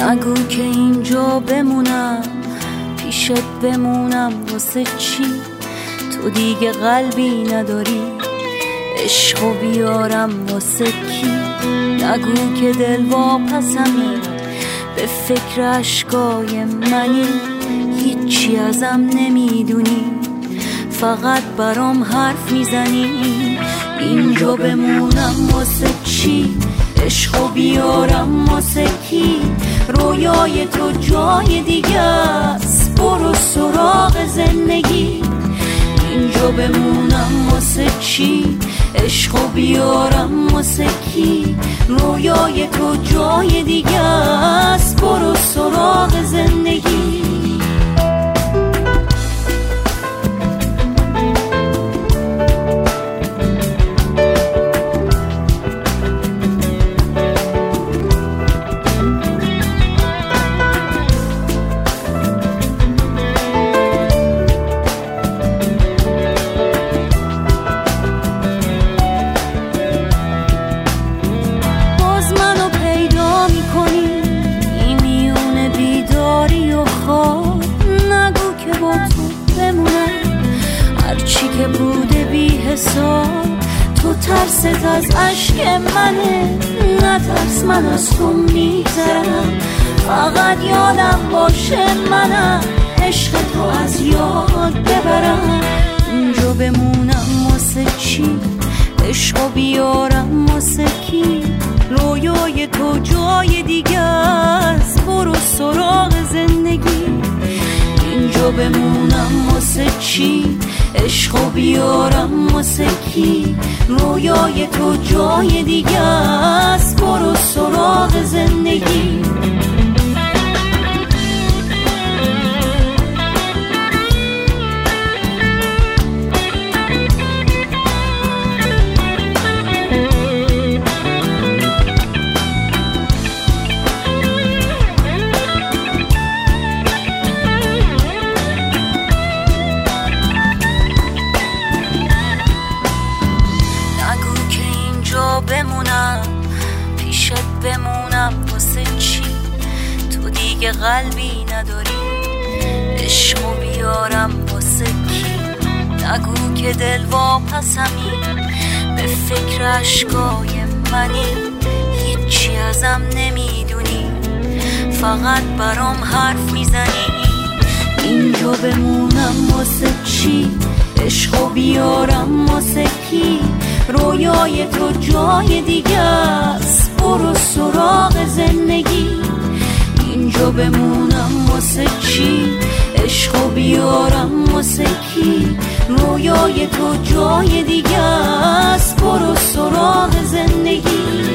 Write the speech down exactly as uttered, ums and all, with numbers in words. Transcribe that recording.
نگو که اینجا بمونم، پیشت بمونم واسه چی؟ تو دیگه قلبی نداری، عشقو بیارم واسه کی؟ نگو که دل واپسمی، به فکر عشقای منی، هیچی ازم نمیدونی، فقط برام حرف میزنی. اینجا بمونم واسه چی؟ عشقو بیارم واسه کی؟ رویای تو جای دیگه است، برو سراغ زندگی. اینجا بمونم واسه چی؟ عشقو بیارم واسه کی؟ رویای تو جای دیگه است، برو سراغ زندگی. که بوده بی حساب، تو ترست از عشق منه، نترس من از تو میگذرم، فقط یادم باشه منم عشق تو از یاد ببرم. اینجا بمونم واسه چی؟ عشقو بیارم واسه کی؟ رویای تو جای دیگه است، برو سراغ زندگی. اینجا بمونم واسه چی؟ عشقو بیارم واسه کی؟ رویای تو جای دیگه است، برو سراغ زندگی. بمونم پیشت بمونم واسه چی؟ تو دیگه قلبی نداری، عشقو بیارم واسه کی؟ نگو که دل واپسمی، به فکر عشقای منی، هیچی ازم نمیدونی، فقط برام حرف میزنی. اینجا بمونم واسه چی؟ عشقو بیارم واسه کی؟ رویای تو جای دیگه است، برو سراغ زندگی. اینجا بمونم واسه چی؟ عشقو بیارم واسه کی؟ رویای تو جای دیگه است، برو سراغ زندگی.